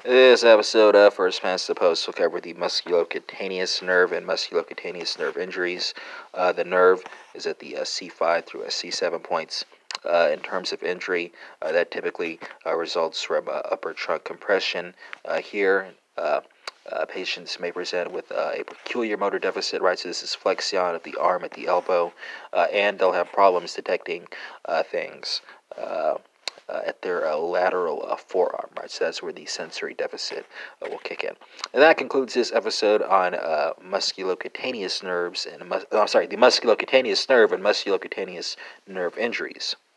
This episode of First Past the Post will cover the musculocutaneous nerve and musculocutaneous nerve injuries. The nerve is at the C5 through C7 points. In terms of injury, that typically results from upper trunk compression. Patients may present with a peculiar motor deficit, right? So this is flexion of the arm at the elbow, and they'll have problems detecting things. At their lateral forearm, right? So that's where the sensory deficit will kick in. And that concludes this episode on musculocutaneous nerves and the musculocutaneous nerve and musculocutaneous nerve injuries.